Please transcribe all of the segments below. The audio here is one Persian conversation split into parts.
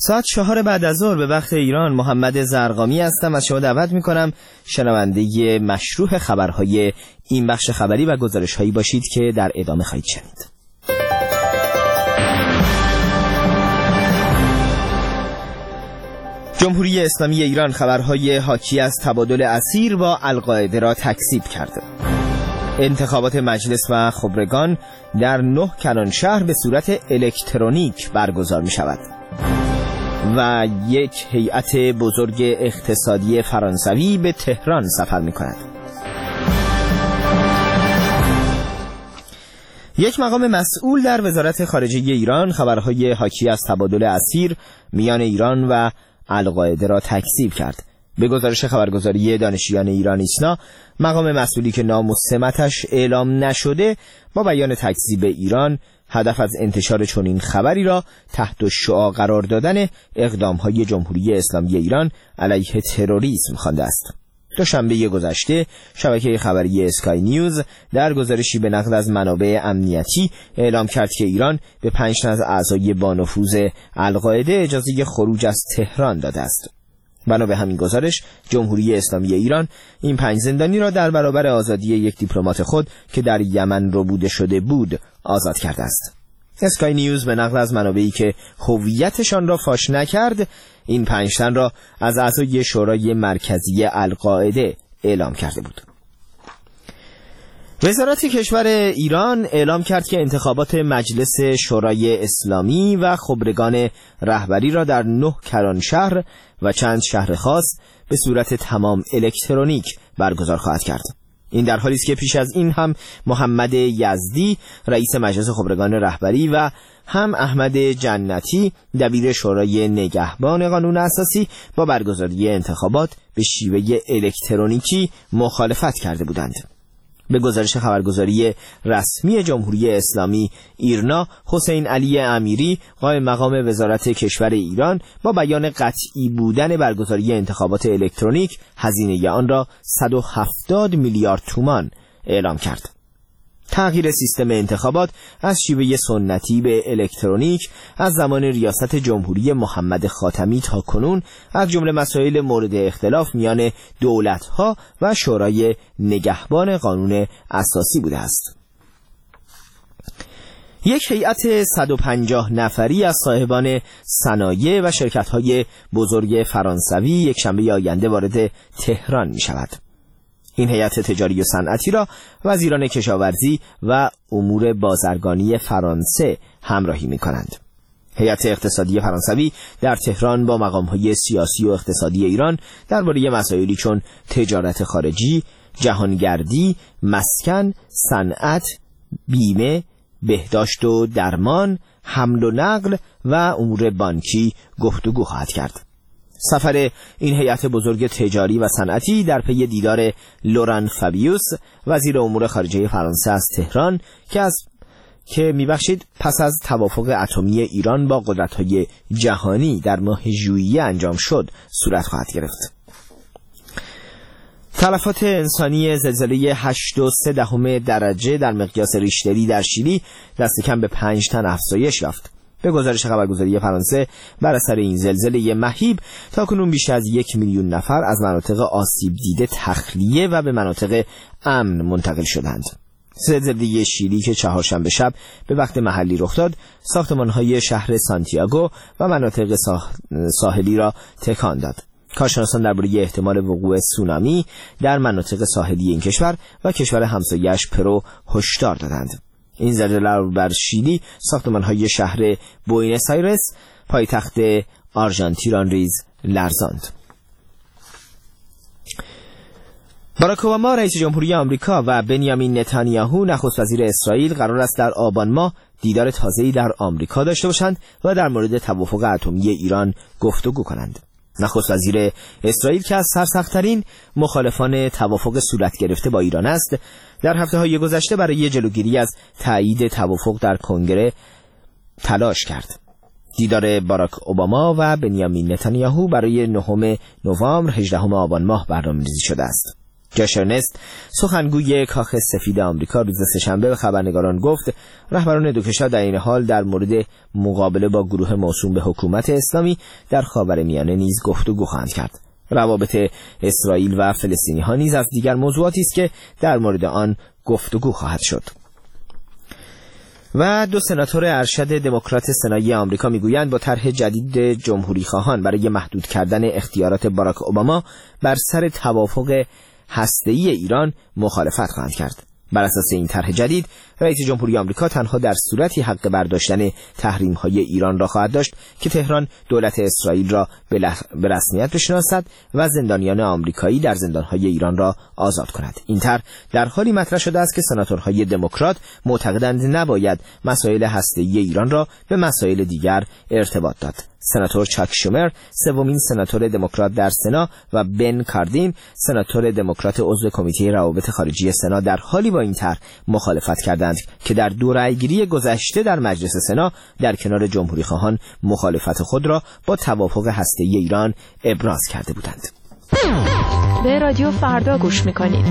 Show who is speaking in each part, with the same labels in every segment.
Speaker 1: ساعت 4 بعد از ظهر به وقت ایران محمد زرقامی هستم. از شما دعوت میکنم شنونده مشروح خبرهای این بخش خبری و گزارش‌هایی باشید که در ادامه خواهید شنید. جمهوری اسلامی ایران خبرهای حاکی از تبادل اسیر با القاعده را تکذیب کرده. انتخابات مجلس و خبرگان در 9 کلانشهر به صورت الکترونیک برگزار می شود و یک هیئت بزرگ اقتصادی فرانسوی به تهران سفر می کند. یک مقام مسئول در وزارت خارجه ایران خبرهای حاکی از تبادل اسیر میان ایران و القاعده را تکذیب کرد. به گزارش خبرگزاری دانشیان ایران ایسنا، مقام مسئولی که نام و سمتش اعلام نشده با بیان تکذیب ایران هدف از انتشار چنین خبری را تحت شعاع قرار دادن اقدام‌های جمهوری اسلامی ایران علیه تروریسم خوانده است. دوشنبه گذشته شبکه خبری اسکای نیوز در گزارشی به نقل از منابع امنیتی اعلام کرد که ایران به 5 تن از اعضای بانفوذ القاعده اجازه خروج از تهران داده است. بنا به همین گزارش جمهوری اسلامی ایران این 5 زندانی را در برابر آزادی یک دیپلمات خود که در یمن ربوده شده بود آزاد کرده است. اسکای نیوز به نقل از منابعی که هویتشان را فاش نکرد این 5 تن را از اعضای شورای مرکزی القاعده اعلام کرده بود. وزارت کشور ایران اعلام کرد که انتخابات مجلس شورای اسلامی و خبرگان رهبری را در 9 کلانشهر و چند شهر خاص به صورت تمام الکترونیک برگزار خواهد کرد. این در حالی است که پیش از این هم محمد یزدی رئیس مجلس خبرگان رهبری و هم احمد جنتی دبیر شورای نگهبان قانون اساسی با برگزاری انتخابات به شیوه الکترونیکی مخالفت کرده بودند. به گزارش خبرگزاری رسمی جمهوری اسلامی ایرنا، حسین علی امیری قائم مقام وزارت کشور ایران با بیان قطعی بودن برگزاری انتخابات الکترونیک هزینه آن را 170 میلیارد تومان اعلام کرد. تغییر سیستم انتخابات از شیوه سنتی به الکترونیک از زمان ریاست جمهوری محمد خاتمی تا کنون از جمله مسائل مورد اختلاف میان دولت‌ها و شورای نگهبان قانون اساسی بوده است. یک هیئت 150 نفری از صاحبان صنایع و شرکت‌های بزرگ فرانسوی یک شنبه آینده وارد تهران می‌شود. این هیئت تجاری و صنعتی را وزیران کشاورزی و امور بازرگانی فرانسه همراهی می‌کنند. هیئت اقتصادی فرانسوی در تهران با مقام‌های سیاسی و اقتصادی ایران درباره مسائلی چون تجارت خارجی، جهانگردی، مسکن، صنعت، بیمه، بهداشت و درمان، حمل و نقل و امور بانکی گفتگو خواهد کرد. سفر این هیئت بزرگ تجاری و صنعتی در پی دیدار لوران فابیوس وزیر امور خارجه فرانسه از تهران که پس از توافق اتمی ایران با قدرت‌های جهانی در ماه ژوئیه انجام شد صورت خواهد گرفت. تلفات انسانی زلزله 8.3 درجه در مقیاس ریشتری در شیلی دست کم به 5 تن افزایش یافت. به گزارش خبرگزاری فرانسه بر اثر این زلزله مهیب تاکنون بیش از 1 میلیون نفر از مناطق آسیب دیده تخلیه و به مناطق امن منتقل شدند. زلزله شیلی که چهارشنبه شب به وقت محلی رخ داد ساختمان‌های شهر سانتیاگو و مناطق ساحلی را تکان داد. کارشناسان درباره احتمال وقوع سونامی در مناطق ساحلی این کشور و کشور همسایه‌اش پرو هشدار دادند. این زلزله بر شیلی ساختمان‌های شهر بوئنوس آیرس پایتخت آرژانتین ریز لرزاند. باراک اوباما رئیس جمهوری آمریکا و بنیامین نتانیاهو نخست وزیر اسرائیل قرار است در آبان ماه دیدار تازه‌ای در آمریکا داشته باشند و در مورد توافق اتمی ایران گفتگو کنند. نخست وزیر اسرائیل که از سرسخت‌ترین مخالفان توافق صورت گرفته با ایران است، در هفته‌های گذشته برای جلوگیری از تایید توافق در کنگره تلاش کرد. دیدار باراک اوباما و بنیامین نتانیاهو برای 9 نوامبر 18 آبان ماه برنامه‌ریزی شده است. جاش ارنست، سخنگوی کاخ سفید آمریکا، روز سه‌شنبه به خبرنگاران گفت رهبران دو کشور در این حال در مورد مقابله با گروه موسوم به حکومت اسلامی در خاورمیانه نیز گفتگو خواهند کرد. روابط اسرائیل و فلسطینی‌ها نیز از دیگر موضوعاتی است که در مورد آن گفتگو خواهد شد. و دو سناتور ارشد دموکرات سنایی آمریکا میگویند با طرح جدید جمهوری خواهان برای محدود کردن اختیارات باراک اوباما بر سر توافق هسته‌ای ایران مخالفت خواهند کرد. بر اساس این طرح جدید، رئیس جمهوری آمریکا تنها در صورتی حق برداشتن تحریم‌های ایران را خواهد داشت که تهران دولت اسرائیل را به رسمیت بشناسد و زندانیان آمریکایی در زندان‌های ایران را آزاد کند. این طرح در حالی مطرح شده است که سناتورهای دموکرات معتقدند نباید مسائل هسته‌ای ایران را به مسائل دیگر ارتباط داد. سناتور چاک شومر، سومین سناتور دموکرات در سنا، و بن کاردین، سناتور دموکرات عضو کمیته روابط خارجی سنا، در حالی با این طرح مخالفت کردند که در دو رأیگیری گذشته در مجلس سنا در کنار جمهوری خواهان مخالفت خود را با توافق هسته‌ای ایران ابراز کرده بودند.
Speaker 2: به رادیو فردا گوش می‌کنید.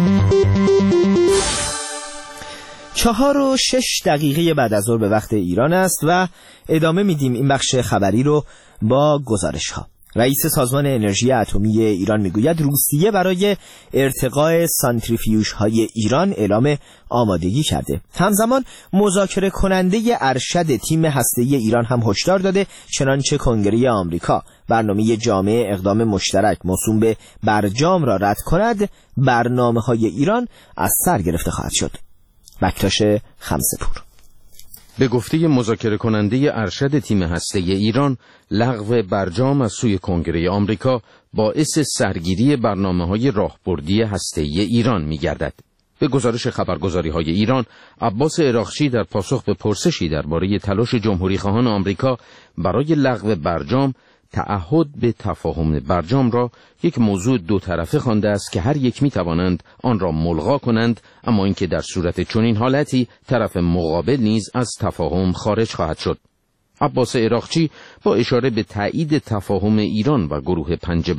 Speaker 1: 4:06 بعد از ظهر به وقت ایران است و ادامه میدیم این بخش خبری رو با گزارش ها. رئیس سازمان انرژی اتمی ایران میگوید روسیه برای ارتقاء سانتریفیوژ های ایران اعلام آمادگی کرده. همزمان مذاکره کننده ارشد تیم هسته‌ای ایران هم هشدار داده چنانچه کنگره آمریکا برنامه جامع اقدام مشترک موسوم به برجام را رد کند، برنامه‌های ایران از سر گرفته خواهد شد. بکتاش خمسه‌پور.
Speaker 3: به گفته مذاکره کننده ارشد تیم هسته‌ای ایران، لغو برجام از سوی کنگره آمریکا باعث سرگیری برنامه‌های راهبردی هسته‌ای ایران می‌گردد. به گزارش خبرگزاری‌های ایران، عباس عراقچی در پاسخ به پرسشی درباره تلاش جمهوری‌خواهان آمریکا برای لغو برجام، تعهد به تفاهم برجام را یک موضوع دو طرفه خوانده است که هر یک می‌توانند آن را ملغا کنند، اما اینکه در صورت چنین حالتی طرف مقابل نیز از تفاهم خارج خواهد شد. عباس عراقچی با اشاره به تایید تفاهم ایران و گروه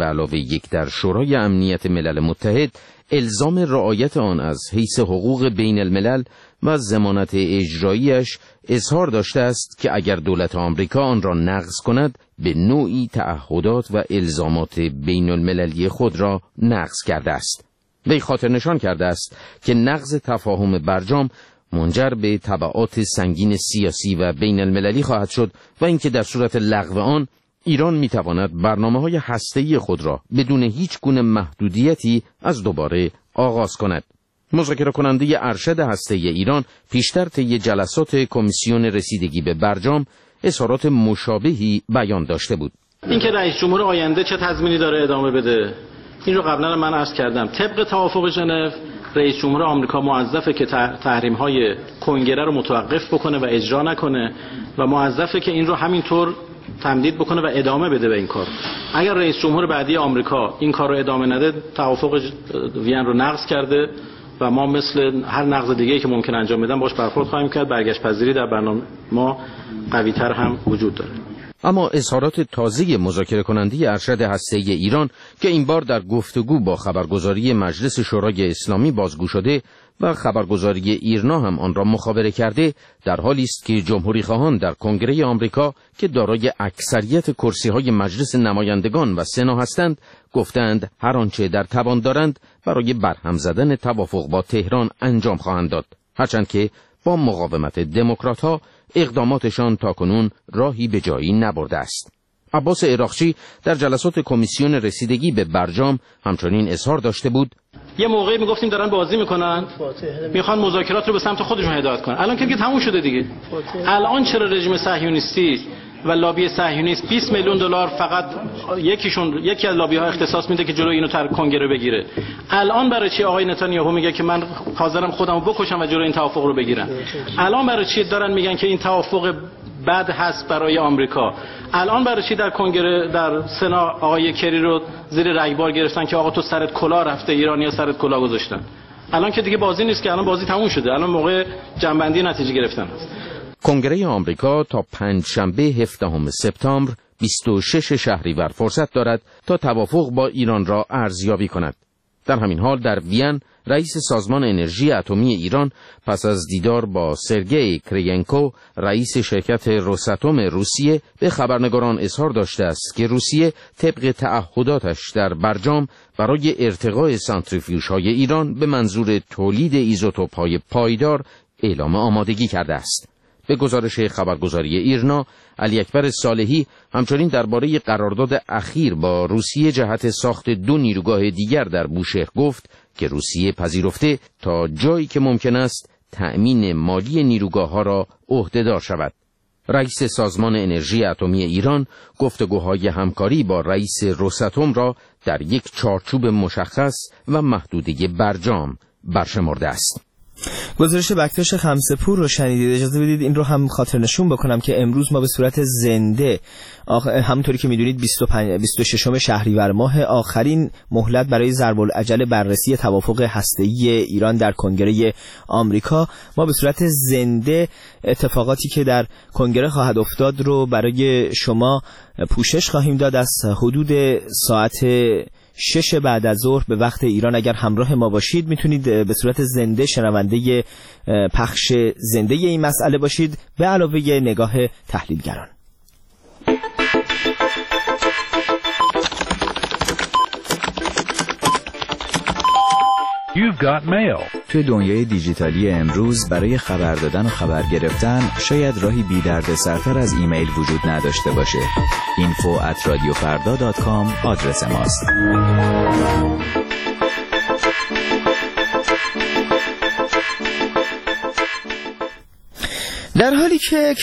Speaker 3: 5+1 در شورای امنیت ملل متحد، الزام رعایت آن از حیث حقوق بین الملل و ضمانت اجراییش، اظهار داشته است که اگر دولت آمریکا آن را نقض کند، به نوعی تعهدات و الزامات بین المللی خود را نقض کرده است. وی خاطر نشان کرده است که نقض تفاهم برجام منجر به تبعات سنگین سیاسی و بین المللی خواهد شد و اینکه در صورت لغو آن، ایران میتواند برنامه‌های هسته‌ای خود را بدون هیچ گونه محدودیتی از دوباره آغاز کند. مذاکره کننده ارشد هسته‌ای ایران پیشتر طی جلسات کمیسیون رسیدگی به برجام اظهارات مشابهی بیان داشته بود.
Speaker 4: اینکه رئیس جمهور آینده چه تضمینی داره ادامه بده، این رو قبلا من عرض کردم. طبق توافق ژنو، رئیس جمهور آمریکا موظفه که تحریم‌های کنگره رو متوقف بکنه و اجرا نکنه و موظفه که این رو همینطور تمدید بکنه و ادامه بده به این کار. اگر رئیس جمهور بعدی آمریکا این کار رو ادامه نده، توافق وین رو نقض کرده و ما مثل هر نقض دیگه‌ای که ممکن انجام بدن باش برخورد خواهیم کرد. برگشت پذیری در برنامه ما قوی‌تر هم وجود داره.
Speaker 3: اما اظهارات تازه مذاکره کننده ارشد هسته‌ای ایران که این بار در گفتگو با خبرگزاری مجلس شورای اسلامی بازگو شده و خبرگزاری ایرنا هم آن را مخابره کرده، در حالی است که جمهوری خواهان در کنگره آمریکا که دارای اکثریت کرسی‌های مجلس نمایندگان و سنا هستند، گفتند هر آنچه در توان دارند برای برهم زدن توافق با تهران انجام خواهند داد، هرچند که با مقاومت دموکرات‌ها اقداماتشان تاکنون راهی به جایی نبرده است. عباس عراقچی در جلسات کمیسیون رسیدگی به برجام همچنین اظهار داشته بود:
Speaker 4: یه موقعی میگفتیم دارن بازی میکنن، میخوان مذاکرات رو به سمت خودشون هدایت کنن. الان که تموم شده دیگه. الان چرا رژیم صهیونیستی و لابی صهیونیست 20 میلیون دلار فقط یکی از لابی‌ها اختصاص میده که جلوی اینو تر کنگره بگیره؟ الان برای چی آقای نتانیاهو میگه که من حاضرم خودمو بکشم و جلوی این توافق رو بگیرم؟ الان برای چی دارن میگن که این توافق بد هست برای آمریکا؟ الان برای چی در کنگره در سنا آقای کری رو زیر رگبار گرفتن که آقا تو سرت کلاه رفته، ایرانی‌ها سرت کلاه گذاشتن؟ الان که دیگه بازی نیست، که الان بازی تموم شده، الان موقع جنبندی نتیجه گرفتن است.
Speaker 3: کنگره آمریکا تا پنجشنبه 17 سپتامبر 26 شهریور فرصت دارد تا توافق با ایران را ارزیابی کند. در همین حال در وین رئیس سازمان انرژی اتمی ایران پس از دیدار با سرگئی کرینکو رئیس شرکت روساتوم روسیه به خبرنگاران اظهار داشته است که روسیه طبق تعهداتش در برجام برای ارتقاء سانتریفیوژهای ایران به منظور تولید ایزوتوپ‌های پایدار اعلام آمادگی کرده است. به گزارش خبرگزاری ایرنا، علی اکبر صالحی همچنین درباره قرارداد اخیر با روسیه جهت ساخت 2 نیروگاه دیگر در بوشهر گفت که روسیه پذیرفته تا جایی که ممکن است تأمین مالی نیروگاه‌ها را عهده‌دار شود. رئیس سازمان انرژی اتمی ایران گفتگوهای همکاری با رئیس روساتوم را در یک چارچوب مشخص و محدوده برجام برشمرده است.
Speaker 1: گزارش بکتاش خمسه‌پور رو شنیدید. اجازه بدید این رو هم خاطر نشون بکنم که امروز ما به صورت زنده همونطوری که میدونید 26 شهریور ماه آخرین مهلت برای ضرب العجل بررسی توافق هسته‌ای ایران در کنگره آمریکا، ما به صورت زنده اتفاقاتی که در کنگره خواهد افتاد رو برای شما پوشش خواهیم داد. از حدود ساعت 6 بعد از ظهر به وقت ایران اگر همراه ما باشید میتونید به صورت زنده شنونده پخش زنده این مسئله باشید، به علاوه نگاه تحلیلگران.
Speaker 5: You've got mail.
Speaker 6: توی دنیای دیجیتالی امروز برای خبر دادن و خبر گرفتن شاید راهی بی درد سرتر از ایمیل وجود نداشته باشه. info@radiofarda.com آدرس ماست.
Speaker 1: در حالی که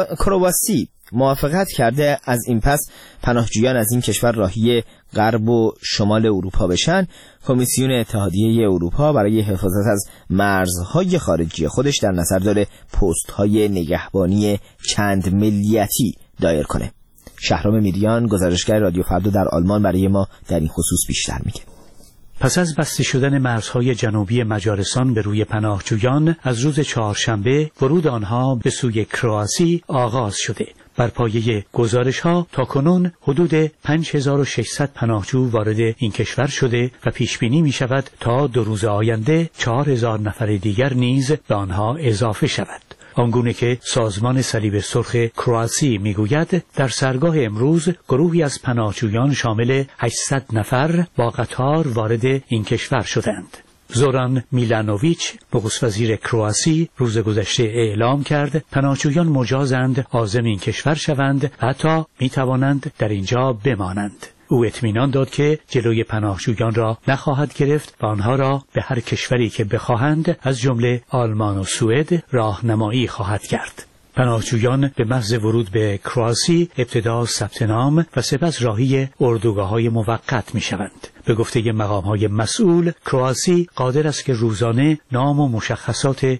Speaker 1: کرواسی موافقت کرده از این پس پناهجویان از این کشور راهی غرب و شمال اروپا بشن، کمیسیون اتحادیه اروپا برای حفاظت از مرزهای خارجی خودش در نظر داره پست‌های نگهبانی چند ملیتی دایر کنه. شهرام میریان، گزارشگر رادیو فردا در آلمان، برای ما در این خصوص بیشتر میگه.
Speaker 7: پس از بسته شدن مرزهای جنوبی مجارستان به روی پناهجویان، از روز چهارشنبه ورود آنها به سوی کرواسی آغاز شده. بر پایه گزارش‌ها تاکنون حدود 5600 پناهجو وارد این کشور شده و پیش بینی می‌شود تا 2 روز آینده 4000 نفر دیگر نیز به آنها اضافه شود. آنگونه که سازمان صلیب سرخ کرواسی میگوید، در سرگاه امروز گروهی از پناهجویان شامل 800 نفر با قطار وارد این کشور شدند. زوران میلانوویچ، نخست وزیر کرواسی، روز گذشته اعلام کرد پناهجویان مجازند عازم این کشور شوند و حتی میتوانند در اینجا بمانند. او اطمینان داد که جلوی پناهجویان را نخواهد گرفت و آنها را به هر کشوری که بخواهند از جمله آلمان و سوئد راهنمایی خواهد کرد. پناهجویان به محض ورود به کرواسی ابتدا ثبت نام و سپس راهی اردوگاه‌های موقت می‌شوند. به گفته مقام‌های مسئول، کرواسی قادر است که روزانه نام و مشخصات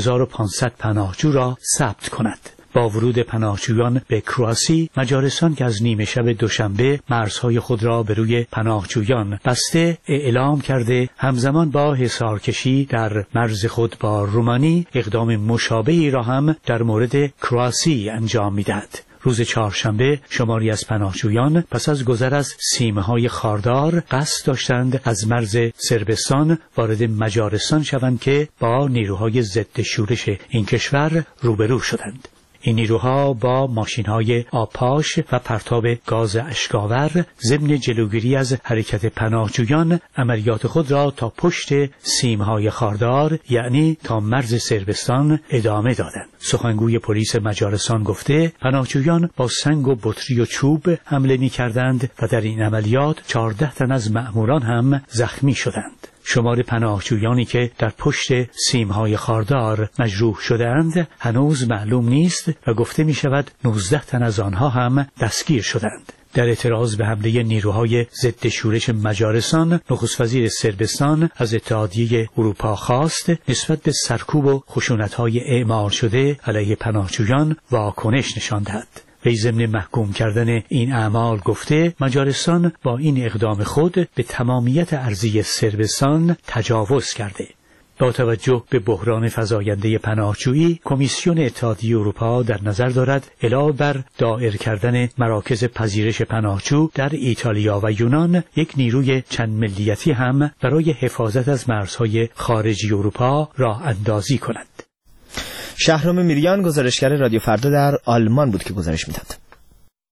Speaker 7: 1500 پناهجو را ثبت کند. با ورود پناهجویان به کرواسی، مجارستان که از نیمه شب دوشنبه مرزهای خود را به روی پناهجویان بسته اعلام کرده، همزمان با حصارکشی در مرز خود با رومانی اقدام مشابهی را هم در مورد کرواسی انجام می‌دهد. روز چهارشنبه شماری از پناهجویان پس از گذر از سیمه‌های خاردار قصد داشتند از مرز صربستان وارد مجارستان شوند که با نیروهای ضد شورش این کشور روبرو شدند. این نیروها با ماشین‌های آبپاش و پرتاب گاز اشک‌آور ضمن جلوگیری از حرکت پناهجویان عملیات خود را تا پشت سیم‌های خاردار، یعنی تا مرز صربستان ادامه دادند. سخنگوی پلیس مجارستان گفته پناهجویان با سنگ و بطری و چوب حمله می‌کردند و در این عملیات 14 تن از مأموران هم زخمی شدند. شمار پناهجویانی که در پشت سیم‌های خاردار مجروح شدند هنوز معلوم نیست و گفته می شود 19 تن از آنها هم دستگیر شدند. در اعتراض به حمله نیروهای ضد شورش مجارستان، نخست وزیر صربستان از اتحادیه اروپا خواست نسبت به سرکوب و خشونت‌های اعمال شده علیه پناهجویان واکنش نشان دهد. وی ضمن محکوم کردن این اعمال گفته مجارستان با این اقدام خود به تمامیت ارضی صربستان تجاوز کرده. با توجه به بحران فزاینده پناهجویی، کمیسیون اتحادیه اروپا در نظر دارد علاوه بر دایر کردن مراکز پذیرش پناهجو در ایتالیا و یونان، یک نیروی چند ملیتی هم برای حفاظت از مرزهای خارجی اروپا راه اندازی کند.
Speaker 1: شهرام میریان، گزارشگر رادیو فردا در آلمان بود که گزارش میداد.